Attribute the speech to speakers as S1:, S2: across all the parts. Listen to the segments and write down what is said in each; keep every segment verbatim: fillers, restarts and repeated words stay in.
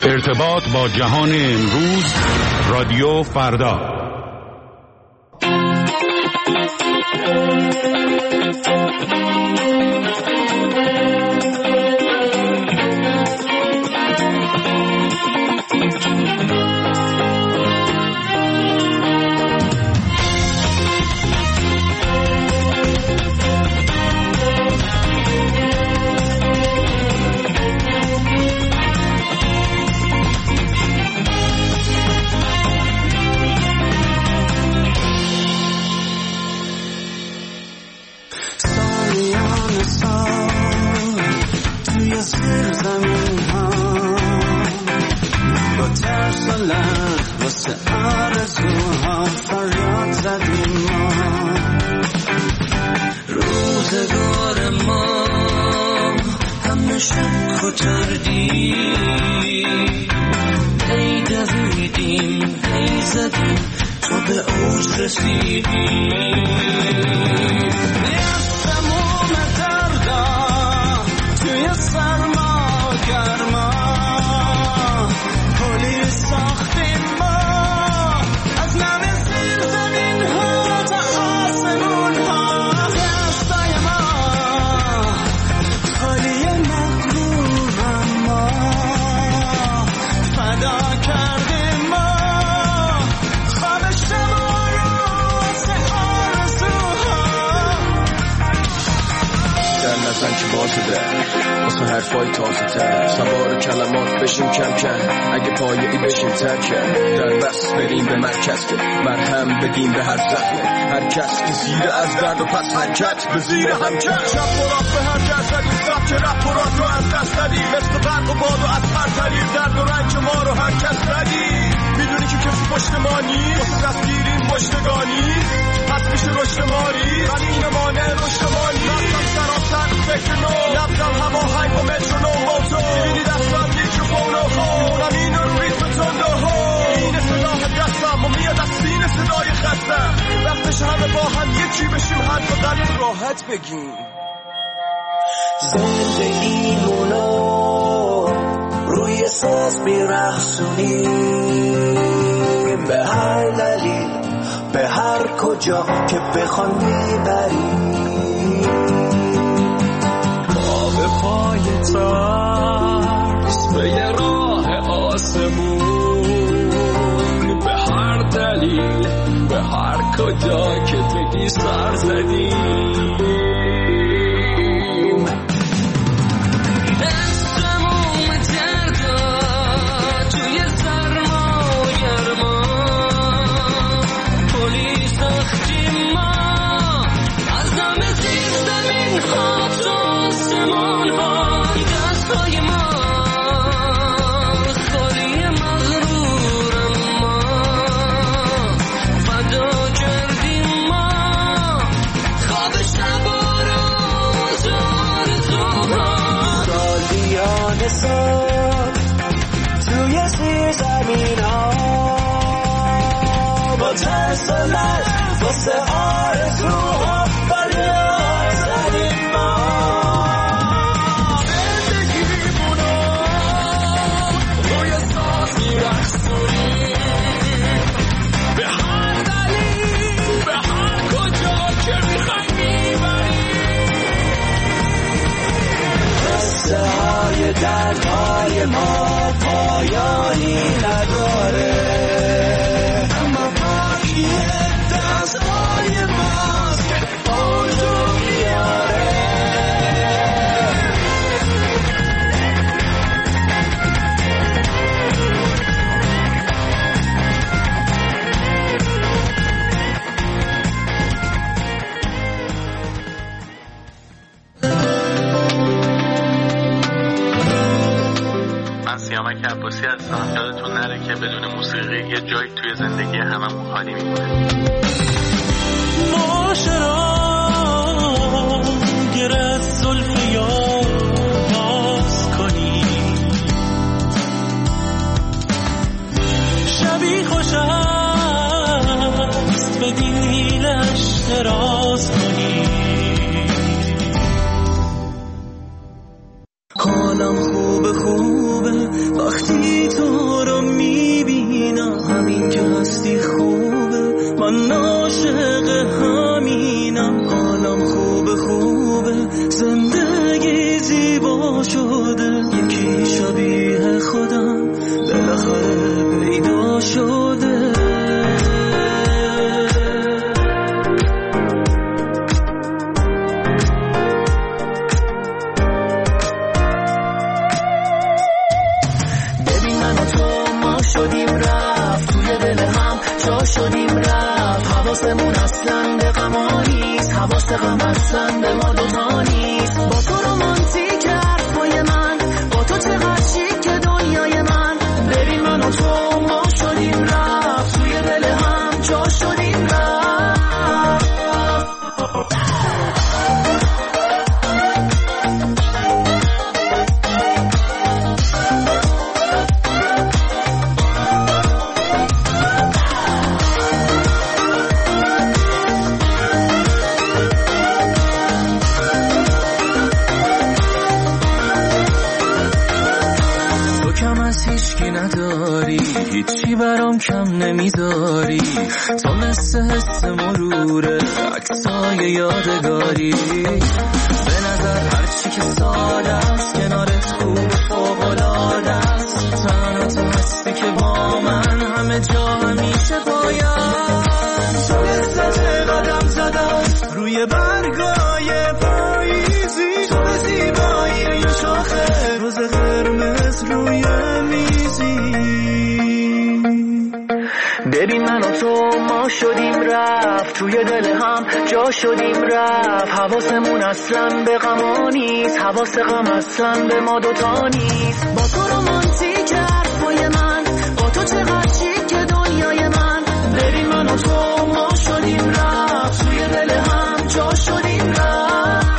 S1: ارتباط با جهان امروز، رادیو فردا.
S2: به زیر همکت شب پرات به هر جرد سب که رب پرات رو از دست دادی مثل برق و باد و از پرتریر درد و رنج ما رو هر کس ردی میدونی که کسی پشت ما نیست واسه دستگیریم پشتگانی پس میشه رشد ماری ولی این مانع رشد ما نیست رفتم سراسر فکر نو نبزم هوا هنگ و مترو نو موتو میبینی دستم میکروفون و خونم این رو ریتم تند و هو این سلاح دستم و میاد از سینه صدای خستم وقتش همه با هم یکی بشیم حرف و قلب راحت بگیم
S3: زندگیمونو روی ساز میرخصونیم به هر دلیل به هر کجا که بخوان میبریم
S4: ما به پای ترس به یه راه آسمون به هر دلیل به هر کجا که بگی سر زدیم
S3: توی زیر زمین ها با ترس و لرز واسه آرزوها فریاد زدیم ما زندگیمونو روی ساز میرخصونیم به هر دلیل به هر کجا که میخوای میبریم قصه های دردهای ما پایانی نداره اما باقی دستهای ماست که اوجو میاره
S5: سیامک عباسی هستم. یادتون نره که بدون موسیقی یه جایی توی زندگی هممون خالی میمونه.
S6: معاشران گره زلف یار باز کنی شبی خوش است به دیلش دراز کنی
S3: حالم خوبه خوبه وقتی تو شدیم رفت توی دل هم جا شدیم رفت حواسمون اصلا به غم نیست حواس غم اصلا به ما دوتا نیست با تو رومانتیک حرفای من با تو چقدر شیک دنیای من ببین من و تو ما شدیم رفت توی دل هم جا شدیم رفت هیچی برام کم نمیذاری تو مثل حس مروره عکسای یادگاری به نظر هرچی که ساده است کنارت خوب فوق‌العاده است تنها تو هستی که با من همه جا همیشه باید تو لذت قدم زدم روی برگای پاییزی تو زیبایی یه شاخه روز قرمز روی میزی ببین من و تو ما شدیم رفت توی دل هم جا شدیم رفت حواسمون اصلا به غم نیست حواس غم اصلا به ما دوتا نیست با تو رومانتیک حرفای من با تو چقدر شیک دنیای من ببین من و تو ما شدیم رفت توی دل هم جا شدیم رفت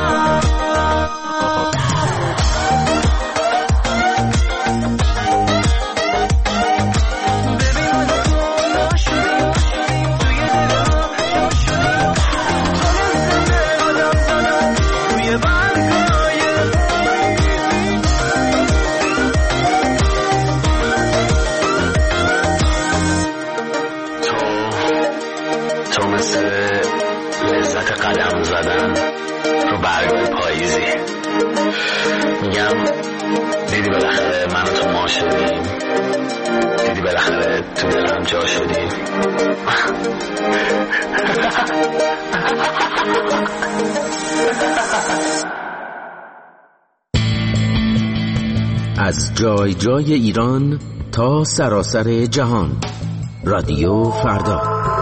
S5: میگم دیدی بالاخره من و تو ما شدیم دیدی بالاخره تو دلم جا شدیم
S7: از جای جای ایران تا سراسر جهان رادیو فردا.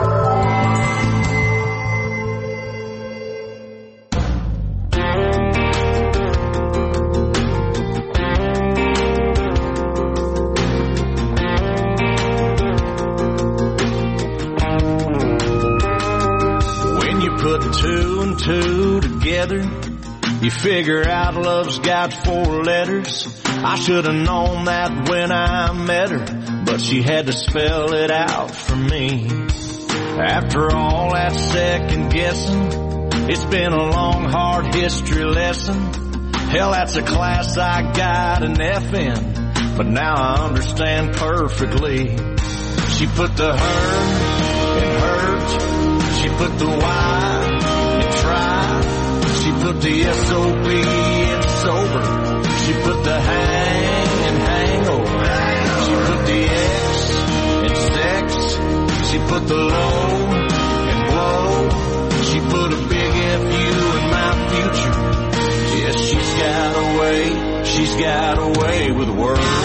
S2: You figure out love's got four letters. I should have known that when I met her, but she had to spell it out for me. After all that second guessing, it's been a long, hard history lesson. Hell, that's a class I got an F in, but now I understand perfectly. She put the her in hurt, she put the Y in try. She put the S O B in sober. She put the hang in hangover. She put the X in sex. She put the low in blow. She put a big F U in my future. Yes, she's got a way. She's got a way with words.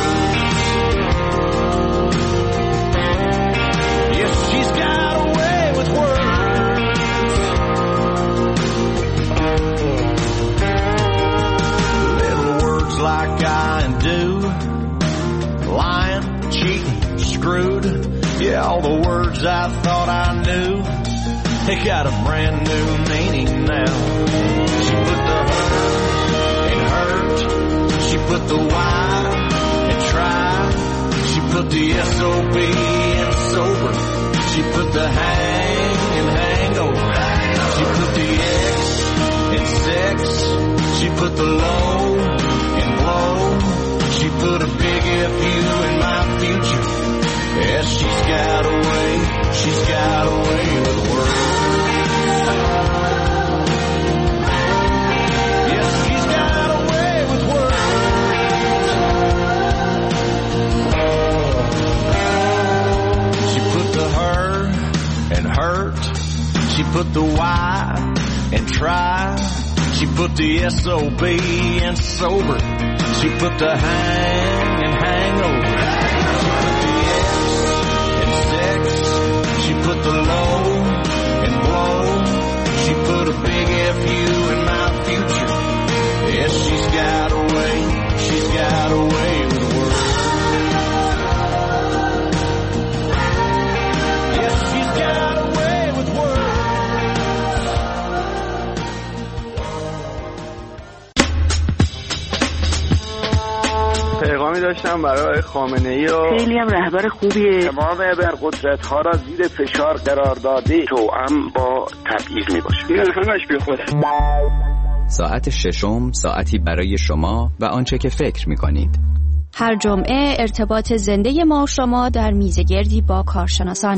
S2: Yes, she's got a way with words. Like I and do, lying, cheating, screwed. Yeah, all the words I thought I knew, they got a brand new meaning now. She put the hurt in hurt. She put the Y in try. She put the S O B in sober. She put the hang in hangover. She put the X in sex. She put the low in blow. She put a big F U in my future. Yes, she's got a way. She's got a way with words. Yes, she's got a way with words. She put the her and hurt. She put the Y and try. She put the S O B in sober. She put the hang and hangover. She put the S
S8: گذاشتم برای خامنه‌ای و
S9: خیلی هم رهبر خوبیه.
S8: تمام ابرقدرت ها را زیر فشار قرار داده توأم با تبعیض میباشه. این همش بی خوده.
S10: ساعت ششم ساعتی برای شما و آنچه که فکر میکنید.
S11: هر جمعه ارتباط زنده ما و شما در میزگردی با کارشناسان.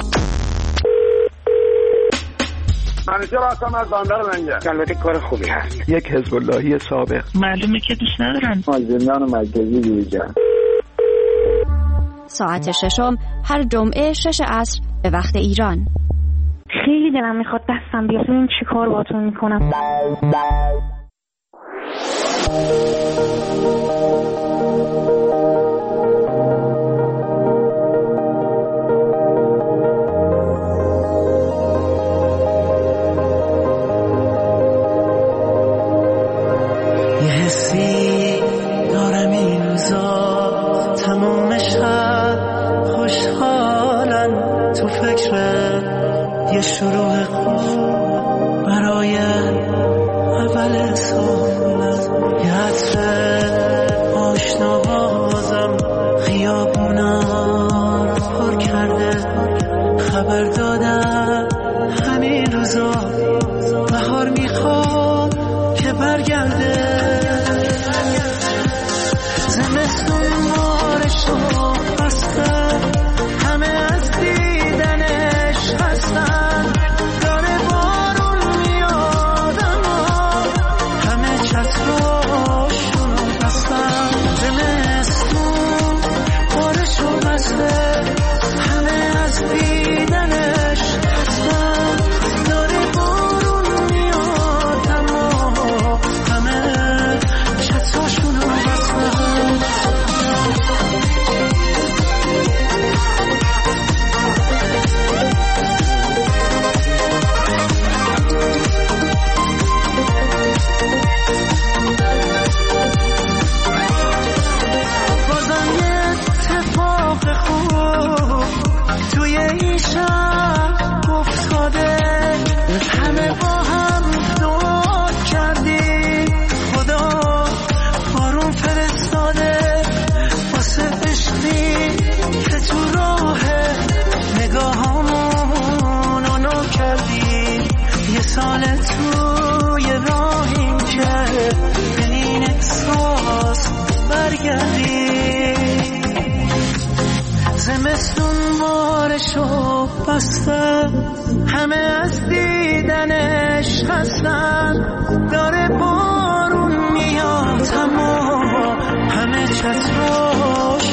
S8: منیجر آسام از باندر منجر. البته کار خوبی هست. یک حزب اللهی سابق.
S9: معلومه که دوست ندارن.
S8: زندان مرکزی دیجا.
S11: ساعت ششم هر جمعه شش عصر به وقت ایران.
S9: خیلی دلم میخواد دستم بیاد ببین چی کار باتون میکنم.
S6: یه حسی دارم این روزا تمام شب خوشحالم تو فکر یه شروع خوب برای اول سالم. یه عطر آشنا بازم خیابونا رو پر کرده. خبر دادم همین روزا بهار میخواد که برگرده. زمستون بارشو بسته همه از دیدنش هستن. داره بارون میاد اما همه چتراشون بستن. زمستون بارشو بسته همه از دیدنش هستن. داره بارون میاد اما همه چتراشون بستن. سال توی راهیم که به این احساس برگردی. زمستون بارشو بسته همه از دیدنش هستن. داره بارون میاد اما همه چتراش